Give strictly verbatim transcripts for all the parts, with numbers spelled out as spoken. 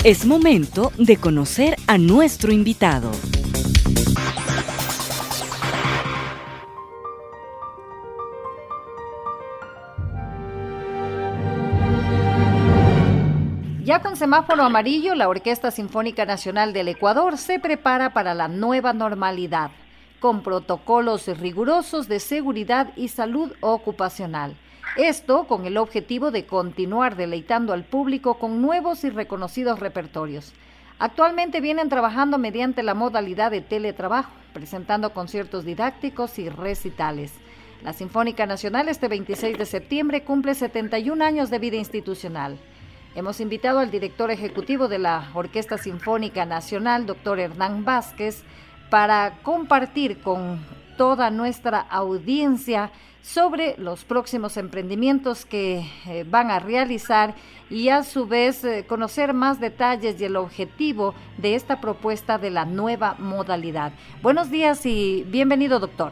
Es momento de conocer a nuestro invitado. Ya con semáforo amarillo, la Orquesta Sinfónica Nacional del Ecuador se prepara para la nueva normalidad, con protocolos rigurosos de seguridad y salud ocupacional. Esto con el objetivo de continuar deleitando al público con nuevos y reconocidos repertorios. Actualmente vienen trabajando mediante la modalidad de teletrabajo, presentando conciertos didácticos y recitales. La Sinfónica Nacional este veintiséis de septiembre cumple setenta y un años de vida institucional. Hemos invitado al director ejecutivo de la Orquesta Sinfónica Nacional, doctor Hernán Vázquez, para compartir con toda nuestra audiencia sobre los próximos emprendimientos que eh, van a realizar y a su vez eh, conocer más detalles y el objetivo de esta propuesta de la nueva modalidad. Buenos días y bienvenido, doctor.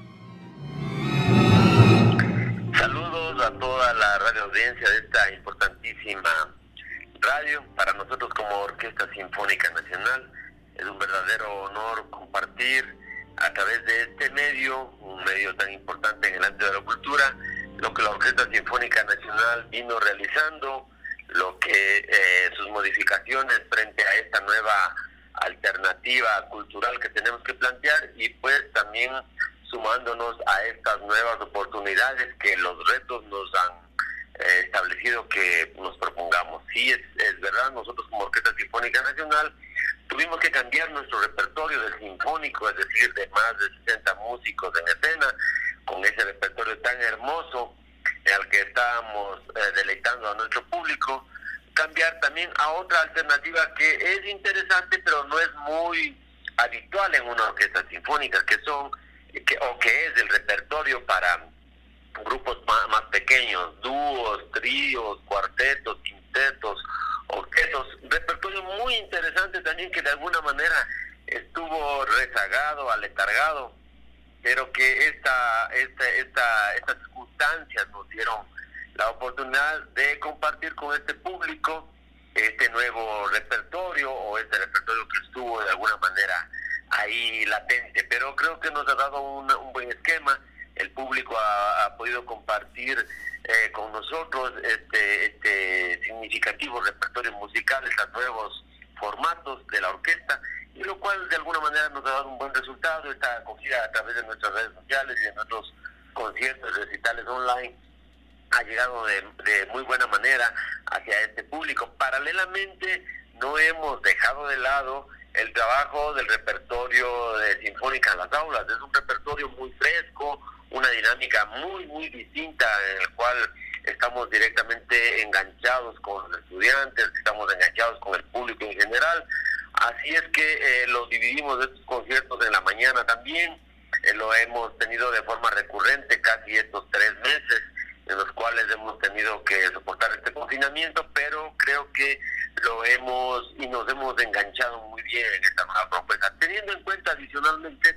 Saludos a toda la radio audiencia de esta importantísima radio. Para nosotros como Orquesta Sinfónica Nacional es un verdadero honor compartir a través de este medio, un medio tan importante en el ámbito de la cultura, lo que la Orquesta Sinfónica Nacional vino realizando, lo que eh, sus modificaciones frente a esta nueva alternativa cultural que tenemos que plantear y pues también sumándonos a estas nuevas oportunidades que los retos nos han eh, establecido que nos propongamos. Sí, es, es verdad, nosotros como Orquesta Sinfónica Nacional tuvimos que cambiar nuestro repertorio de sinfónico, es decir, de más de sesenta músicos en escena, con ese repertorio tan hermoso al que estábamos eh, deleitando a nuestro público, cambiar también a otra alternativa que es interesante, pero no es muy habitual en una orquesta sinfónica, que son, que, o que es el repertorio para grupos más, más pequeños, dúos, tríos, cuartetos, quintetos, orquestas, repertorio muy interesante también que de alguna manera estuvo rezagado, aletargado, pero que esta, esta, esta, estas circunstancias nos dieron la oportunidad de compartir con este público este nuevo repertorio o este repertorio que estuvo de alguna manera ahí latente, pero creo que nos ha dado una, un buen esquema. El público ha, ha podido compartir eh, con nosotros este, este significativo repertorio musical, estos nuevos formatos de la orquesta, y lo cual de alguna manera nos ha dado un buen resultado. Esta acogida a través de nuestras redes sociales y de nuestros conciertos y recitales online ha llegado de, de muy buena manera hacia este público. Paralelamente, no hemos dejado de lado el trabajo del repertorio de Sinfónica en las aulas. Es un repertorio muy fresco, una dinámica muy, muy distinta en el cual estamos directamente enganchados con los estudiantes, estamos enganchados con el público en general. Así es que eh, los dividimos estos conciertos en la mañana también, eh, lo hemos tenido de forma recurrente casi estos tres meses, en los cuales hemos tenido que soportar este confinamiento, pero creo que lo hemos y nos hemos enganchado muy bien en esta nueva propuesta, teniendo en cuenta adicionalmente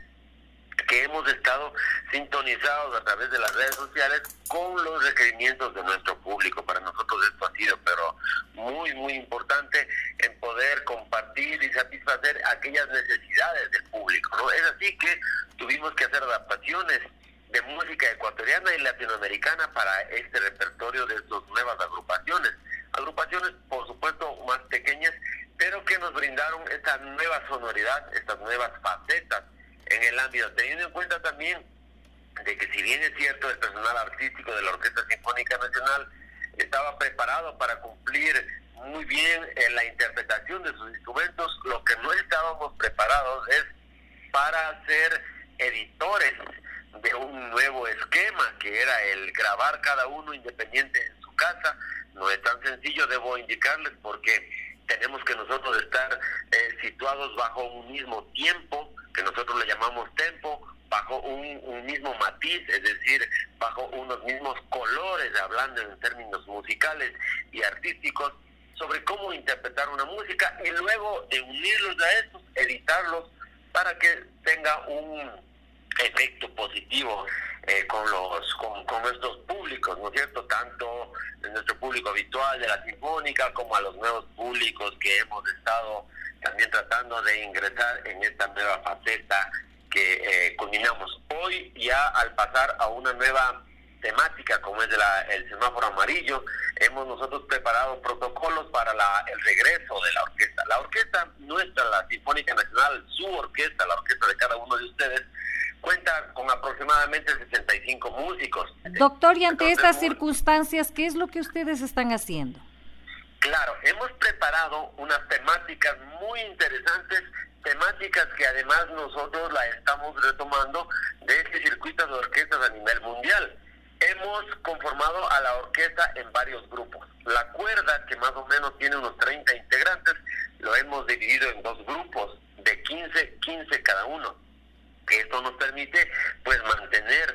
que hemos estado sintonizados a través de las redes sociales con los requerimientos de nuestro público. Para nosotros esto ha sido pero muy muy importante en poder compartir y satisfacer aquellas necesidades del público, ¿no? Es así que tuvimos que hacer adaptaciones de música ecuatoriana y latinoamericana para este repertorio de estas nuevas agrupaciones. Agrupaciones, por supuesto, más pequeñas, pero que nos brindaron esta nueva sonoridad, estas nuevas facetas en el ámbito, teniendo en cuenta también de que si bien es cierto el personal artístico de la Orquesta Sinfónica Nacional estaba preparado para cumplir muy bien en la interpretación de sus instrumentos, lo que no estábamos preparados es para ser editores de un nuevo esquema, que era el grabar cada uno independiente en su casa. No es tan sencillo, debo indicarles, porque tenemos que nosotros estar eh, situados bajo un mismo tiempo, que nosotros le llamamos tempo, bajo un, un mismo matiz, es decir, bajo unos mismos colores, hablando en términos musicales y artísticos, sobre cómo interpretar una música, y luego de unirlos a estos, editarlos para que tenga un efecto positivo eh, con los con, con nuestros públicos, ¿no es cierto? Tanto en nuestro público habitual de la Sinfónica como a los nuevos públicos que hemos estado también tratando de ingresar en esta nueva faceta que eh, culminamos hoy, ya al pasar a una nueva temática como es de la, el semáforo amarillo. Hemos nosotros preparado protocolos para la, el regreso de la orquesta. La orquesta nuestra, la Sinfónica Nacional, su orquesta, la orquesta de cada uno de ustedes, cuenta con aproximadamente sesenta y cinco músicos. Doctor, y ante Entonces, estas muy, circunstancias, ¿qué es lo que ustedes están haciendo? Claro, hemos preparado unas temáticas muy interesantes, temáticas que además nosotros la estamos retomando de este circuito de orquestas a nivel mundial. Hemos conformado a la orquesta en varios grupos. La cuerda, que más o menos tiene unos treinta integrantes, lo hemos dividido en dos grupos de quince, quince cada uno. Esto nos permite pues mantener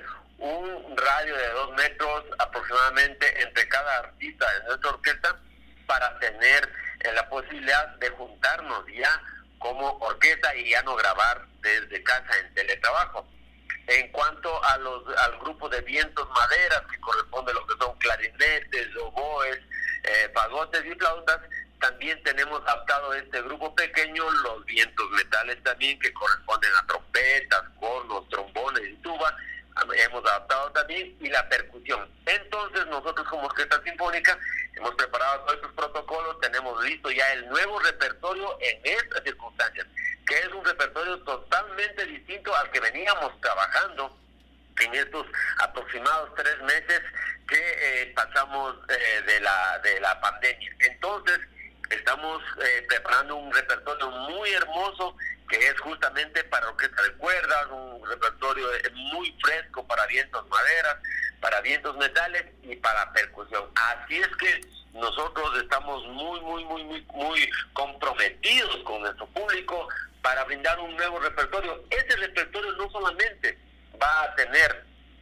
un radio de dos metros aproximadamente entre cada artista de nuestra orquesta para tener eh, la posibilidad de juntarnos ya como orquesta y ya no grabar desde casa en teletrabajo. En cuanto a los al grupo de vientos maderas, que corresponde a lo que son clarinetes, oboes, eh, fagotes y flautas, también tenemos adaptado este grupo pequeño los vientos metales también, que corresponden a trompetas, cornos, trombones y tuba, hemos adaptado también, y la percusión. Entonces nosotros como Orquesta Sinfónica hemos preparado todos estos protocolos, tenemos listo ya el nuevo repertorio en estas circunstancias, que es un repertorio totalmente distinto al que veníamos trabajando en estos aproximados tres meses que eh, pasamos eh, de la de la pandemia. Entonces estamos eh, preparando un repertorio muy hermoso que es justamente para orquesta de cuerdas, un repertorio muy fresco para vientos maderas, para vientos metales y para percusión. Así es que nosotros estamos muy, muy, muy, muy, muy comprometidos con nuestro público para brindar un nuevo repertorio. Este repertorio no solamente va a tener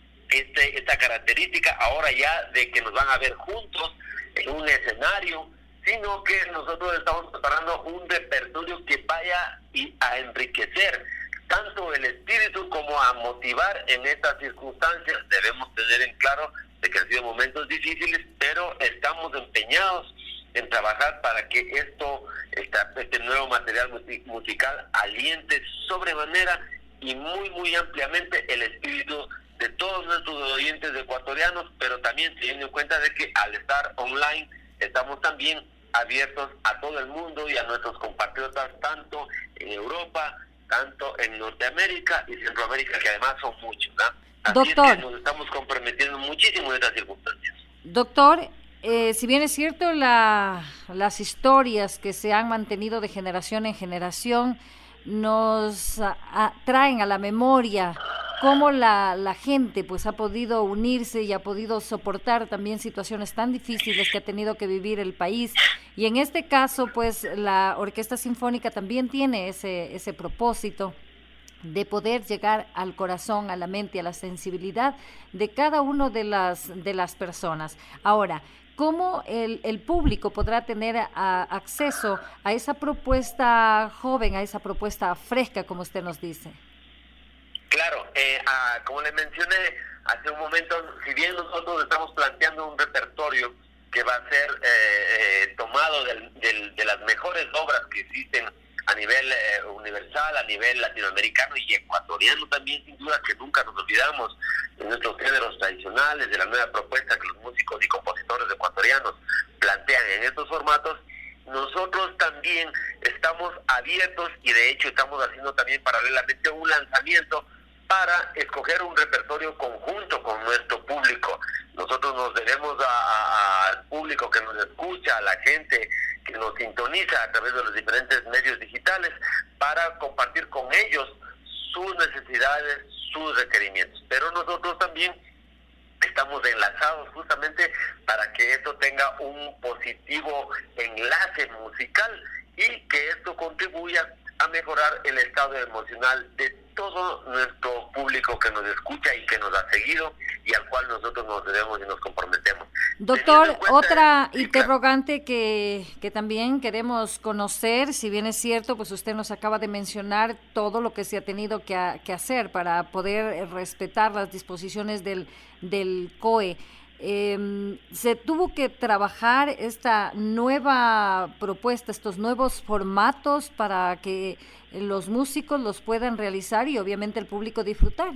este, esta característica ahora ya de que nos van a ver juntos en un escenario, sino que nosotros estamos preparando un repertorio que vaya y a enriquecer tanto el espíritu como a motivar en estas circunstancias. Debemos tener en claro de que han sido momentos difíciles, pero estamos empeñados en trabajar para que esto, esta, este nuevo material musical aliente sobremanera y muy, muy ampliamente el espíritu de todos nuestros oyentes ecuatorianos, pero también teniendo en cuenta de que al estar online estamos también abiertos a todo el mundo y a nuestros compatriotas, tanto en Europa, tanto en Norteamérica y Centroamérica, que además son muchos, ¿no? Así Doctor, es que nos estamos comprometiendo muchísimo en estas circunstancias. Doctor, eh, si bien es cierto la, las historias que se han mantenido de generación en generación nos a, a, traen a la memoria cómo la, la gente pues ha podido unirse y ha podido soportar también situaciones tan difíciles que ha tenido que vivir el país, y en este caso pues la Orquesta Sinfónica también tiene ese, ese propósito de poder llegar al corazón, a la mente, a la sensibilidad de cada uno de las, de las personas. Ahora, ¿cómo el, el público podrá tener a, acceso a esa propuesta joven, a esa propuesta fresca, como usted nos dice? Claro, eh, ah, como le mencioné hace un momento, si bien nosotros estamos planteando un repertorio que va a ser eh, eh, tomado del, del, de las mejores obras que existen a nivel eh, universal, a nivel latinoamericano y ecuatoriano también, sin duda, que nunca nos olvidamos de nuestros géneros tradicionales, de la nueva propuesta que los músicos y compositores ecuatorianos plantean en estos formatos. Nosotros también estamos abiertos y de hecho estamos haciendo también paralelamente un lanzamiento para escoger un repertorio conjunto con nuestro público. Nosotros nos debemos a, a, al público que nos escucha, a la gente que nos sintoniza a través de los diferentes medios digitales, para compartir con ellos sus necesidades, sus requerimientos. Pero nosotros también estamos enlazados justamente para que esto tenga un positivo enlace musical y que esto contribuya a mejorar el estado emocional de todo nuestro público que nos escucha y que nos ha seguido y al cual nosotros nos debemos y nos comprometemos. Doctor, cuenta, otra sí, interrogante claro. que, que también queremos conocer, si bien es cierto, pues usted nos acaba de mencionar todo lo que se ha tenido que, a, que hacer para poder respetar las disposiciones del, del C O E. Eh, se tuvo que trabajar esta nueva propuesta, estos nuevos formatos para que los músicos los puedan realizar y obviamente el público disfrutar.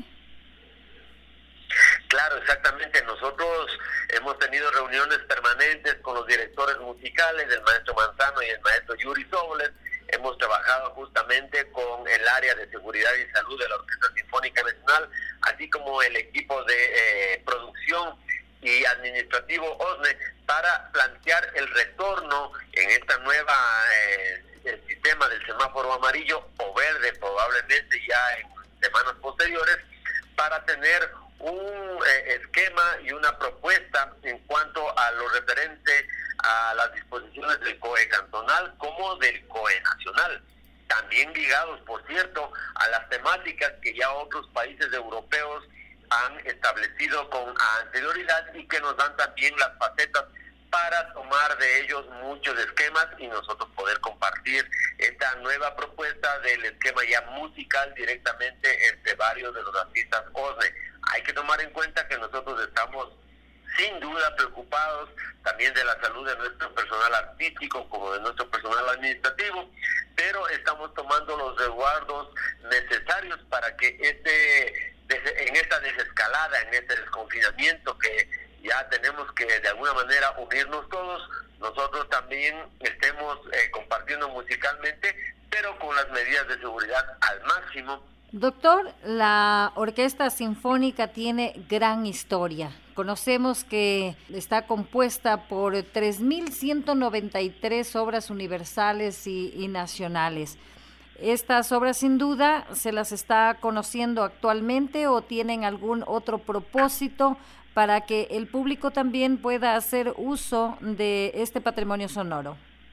Claro, exactamente. Nosotros hemos tenido reuniones permanentes con los directores musicales, el maestro Manzano y el maestro Yuri Soboles. Hemos trabajado justamente con el área de seguridad y salud de la Orquesta Sinfónica Nacional, así como el equipo de eh, producción y administrativo O S N E, para plantear el retorno en esta nueva eh, el sistema del semáforo amarillo o verde, probablemente ya en semanas posteriores, para tener un eh, esquema y una propuesta en cuanto a lo referente a las disposiciones del C O E cantonal como del C O E nacional, también ligados, por cierto, a las temáticas que ya otros países europeos han establecido con anterioridad y que nos dan también las facetas para tomar de ellos muchos esquemas y nosotros poder compartir esta nueva propuesta del esquema ya musical directamente entre varios de los artistas O S N E. Hay que tomar en cuenta que nosotros estamos sin duda preocupados también de la salud de nuestro personal artístico como de nuestro personal administrativo, pero estamos tomando los resguardos necesarios para que este en esta desescalada, en este desconfinamiento que ya tenemos que de alguna manera unirnos todos, nosotros también estemos eh, compartiendo musicalmente, pero con las medidas de seguridad al máximo. Doctor, la Orquesta Sinfónica tiene gran historia. Conocemos que está compuesta por tres mil ciento noventa y tres obras universales y, y nacionales. ¿Estas obras sin duda se las está conociendo actualmente o tienen algún otro propósito para que el público también pueda hacer uso de este patrimonio sonoro?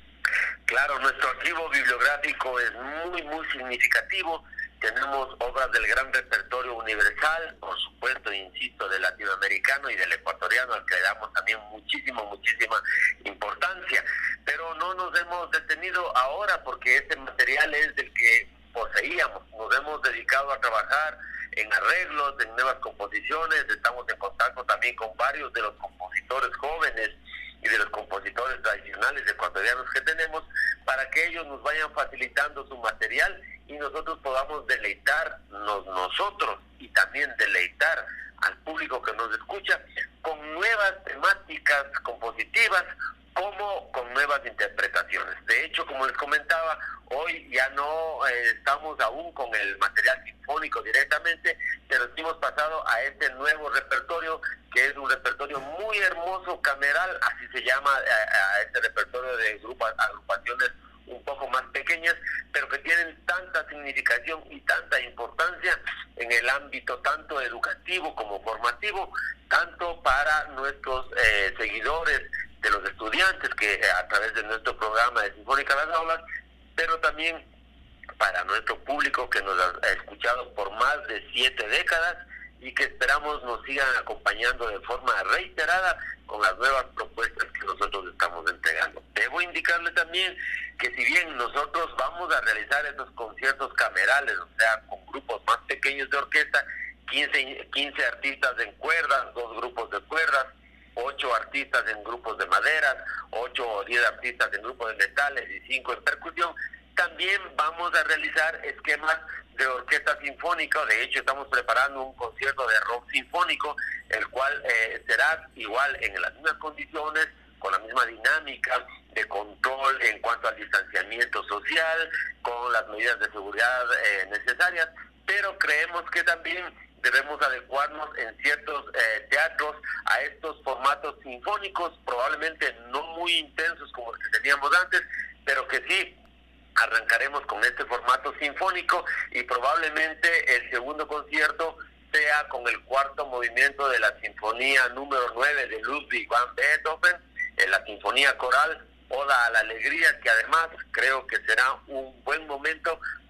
Claro, nuestro archivo bibliográfico es muy, muy significativo. Tenemos obras del gran repertorio universal, por supuesto, insisto, del latinoamericano y del ecuatoriano, al que le damos también muchísimo, muchísima importancia. Pero no nos hemos detenido ahora porque este material es del que poseíamos. Nos hemos dedicado a trabajar en arreglos, en nuevas composiciones. Estamos en contacto también con varios de los compositores jóvenes y de los compositores tradicionales ecuatorianos que tenemos, para que ellos nos vayan facilitando su material y nosotros podamos deleitarnos nosotros y también deleitar al público que nos escucha con nuevas temáticas compositivas como con nuevas interpretaciones. De hecho, como les comentaba, hoy ya no eh, estamos aún con el material sinfónico directamente, pero sí hemos pasado a este nuevo repertorio, que es un repertorio muy hermoso, cameral, así se llama a, a este repertorio de grupas, agrupaciones un poco más pequeñas, pero que tienen tanta significación y tanta importancia en el ámbito tanto educativo como formativo, tanto para nuestros eh, seguidores de los estudiantes que eh, a través de nuestro programa de Sinfónica Las Aulas, pero también para nuestro público que nos ha escuchado por más de siete décadas y que esperamos nos sigan acompañando de forma reiterada con las nuevas propuestas que nosotros estamos entregando. Debo indicarle también que si bien nosotros vamos a realizar estos conciertos camerales, o sea, con grupos más pequeños de orquesta, quince, quince artistas en cuerdas, dos grupos de cuerdas, ocho artistas en grupos de maderas, ocho o diez artistas en grupos de metales y cinco en percusión, también vamos a realizar esquemas de orquesta sinfónica. De hecho, estamos preparando un concierto de rock sinfónico, el cual eh, será igual en las mismas condiciones, con la misma dinámica de control en cuanto al distanciamiento social, con las medidas de seguridad eh, necesarias, pero creemos que también debemos adecuarnos en ciertos eh, teatros a estos formatos sinfónicos, probablemente no muy intensos como los que teníamos antes, pero que sí arrancaremos con este formato sinfónico y probablemente el segundo concierto sea con el cuarto movimiento de la Sinfonía número nueve de Ludwig van Beethoven, en la Sinfonía Coral Oda a la Alegría, que además creo que será un buen momento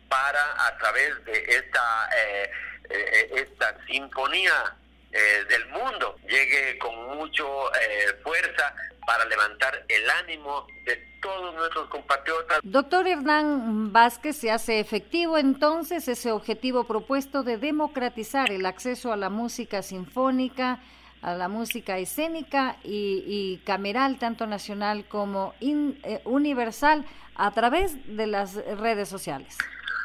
para, a través de esta, eh, eh, esta sinfonía eh, del mundo, llegue con mucho eh, fuerza para levantar el ánimo de todos nuestros compatriotas. Doctor Hernán Vázquez, ¿se hace efectivo entonces ese objetivo propuesto de democratizar el acceso a la música sinfónica, a la música escénica y, y cameral, tanto nacional como in, eh, universal, a través de las redes sociales?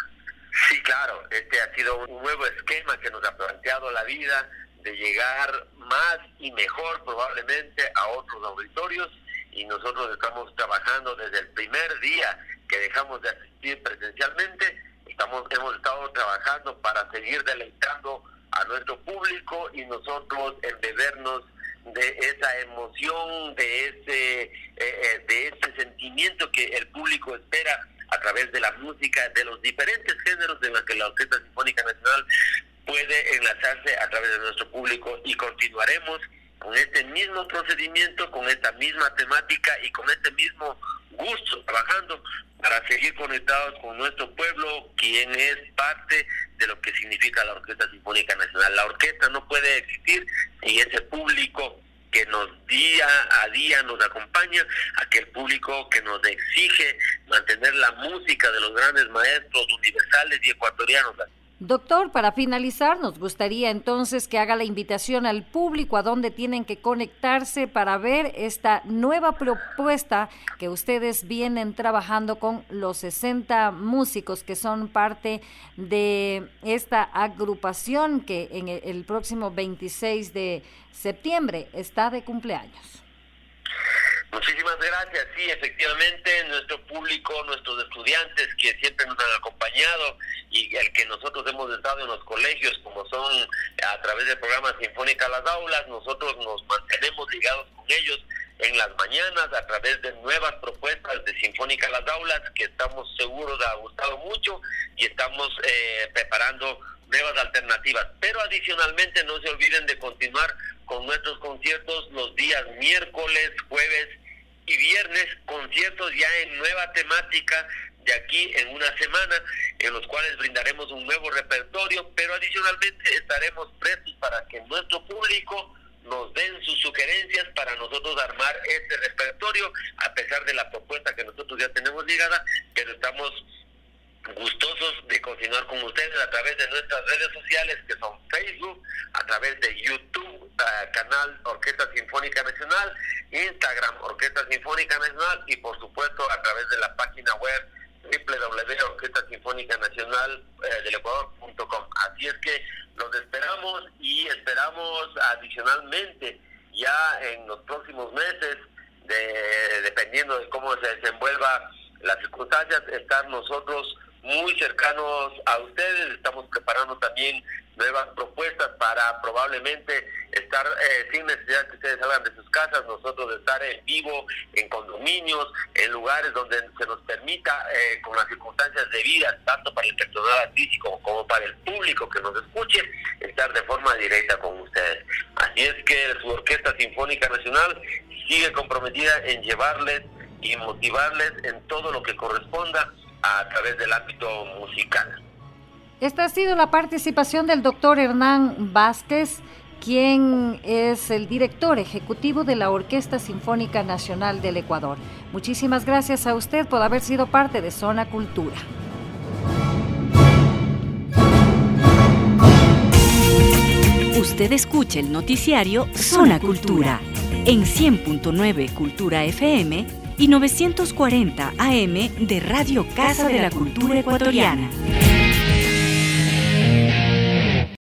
Sí, claro, este ha sido un nuevo esquema que nos ha planteado la vida, de llegar más y mejor probablemente a otros auditorios, y nosotros estamos trabajando desde el primer día que dejamos de asistir presencialmente. Estamos hemos estado trabajando para seguir deleitando a nuestro público y nosotros embebernos de esa emoción, de ese eh, de ese sentimiento que el público espera a través de la música, de los diferentes géneros de los que la Orquesta Sinfónica Nacional puede enlazarse a través de nuestro público, y continuaremos con este mismo procedimiento, con esta misma temática y con este mismo gusto, trabajando para seguir conectados con nuestro pueblo, quien es parte de lo que significa la Orquesta Sinfónica Nacional. La orquesta no puede existir sin ese público que nos día a día nos acompaña, aquel público que nos exige mantener la música de los grandes maestros universales y ecuatorianos. Doctor, para finalizar, nos gustaría entonces que haga la invitación al público a dónde tienen que conectarse para ver esta nueva propuesta que ustedes vienen trabajando con los sesenta músicos que son parte de esta agrupación que en el próximo veintiséis de septiembre está de cumpleaños. Muchísimas gracias. Sí, efectivamente, nuestro público, nuestros estudiantes que siempre nos han acompañado y el que nosotros hemos estado en los colegios, como son a través del programa Sinfónica a las Aulas, nosotros nos mantenemos ligados con ellos en las mañanas a través de nuevas propuestas de Sinfónica a las Aulas, que estamos seguros ha gustado mucho, y estamos eh, preparando nuevas alternativas. Pero adicionalmente no se olviden de continuar con nuestros conciertos los días miércoles, jueves y viernes, conciertos ya en nueva temática de aquí en una semana, en los cuales brindaremos un nuevo repertorio, pero adicionalmente estaremos prestos para que nuestro público nos den sus sugerencias para nosotros armar este repertorio, a pesar de la propuesta que nosotros ya tenemos ligada, pero estamos gustosos de continuar con ustedes a través de nuestras redes sociales, que son Facebook, a través de YouTube, uh, canal Orquesta Sinfónica Nacional, Instagram Orquesta Sinfónica Nacional, y por supuesto a través de la página web doble u doble u doble u punto orquesta sinfónica nacional del ecuador punto com. Así es que los esperamos, y esperamos adicionalmente ya en los próximos meses, de, dependiendo de cómo se desenvuelva las circunstancias, estar nosotros muy cercanos a ustedes. Estamos preparando también nuevas propuestas para probablemente estar eh, sin necesidad que ustedes salgan de sus casas, nosotros estar en vivo, en condominios, en lugares donde se nos permita, eh, con las circunstancias debidas, tanto para el personal artístico como para el público que nos escuche, estar de forma directa con ustedes. Así es que su Orquesta Sinfónica Nacional sigue comprometida en llevarles y motivarles en todo lo que corresponda a través del ámbito musical. Esta ha sido la participación del doctor Hernán Vázquez, quien es el director ejecutivo de la Orquesta Sinfónica Nacional del Ecuador. Muchísimas gracias a usted por haber sido parte de Zona Cultura. Usted escucha el noticiario Zona Cultura en cien punto nueve Cultura F M y novecientos cuarenta A M de Radio Casa de la Cultura Ecuatoriana.